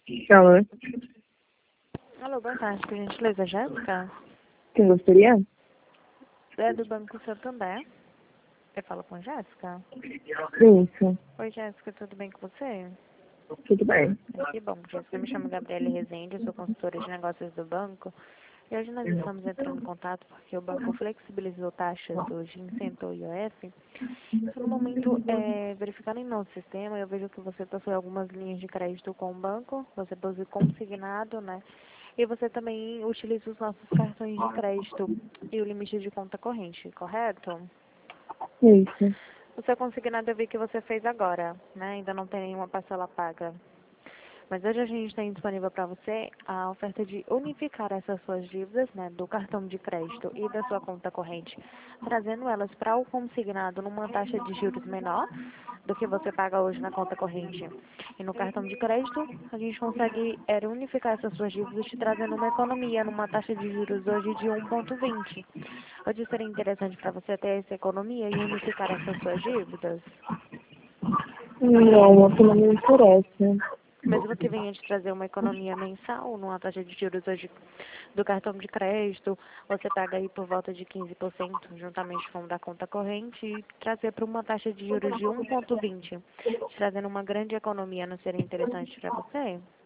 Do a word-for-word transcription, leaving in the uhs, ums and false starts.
Alô? Alô, boa tarde, por gentileza, Jéssica? Quem gostaria? É do Banco Santander. Você fala com Jéssica? Isso, Oi, Jéssica, tudo bem com você? tudo bem. É, que bom, Jéssica. Eu me chamo Gabriele Rezende, eu sou consultora de negócios do banco. E hoje nós estamos entrando em contato porque o banco flexibilizou taxas hoje em Centro e O F. Então, no momento, é, verificando em nosso sistema, eu vejo que você possui algumas linhas de crédito com o banco, você possui consignado, né? E você também utiliza os nossos cartões de crédito e o limite de conta corrente, correto? Isso. O seu consignado eu vi que você fez agora, né? Ainda não tem nenhuma parcela paga. Mas hoje a gente tem disponível para você a oferta de unificar essas suas dívidas, né, do cartão de crédito e da sua conta corrente, trazendo elas para o consignado numa taxa de juros menor do que você paga hoje na conta corrente. E no cartão de crédito, a gente consegue é, unificar essas suas dívidas, te trazendo uma economia numa taxa de juros hoje de um vírgula vinte. Hoje seria interessante para você ter essa economia e unificar essas suas dívidas? Não, o que não me interessa. Mesmo que venha te trazer uma economia mensal, numa taxa de juros hoje do cartão de crédito, você paga aí por volta de quinze por cento, juntamente com o da conta corrente, e trazer para uma taxa de juros de um vírgula vinte, te trazendo uma grande economia, não seria interessante para você?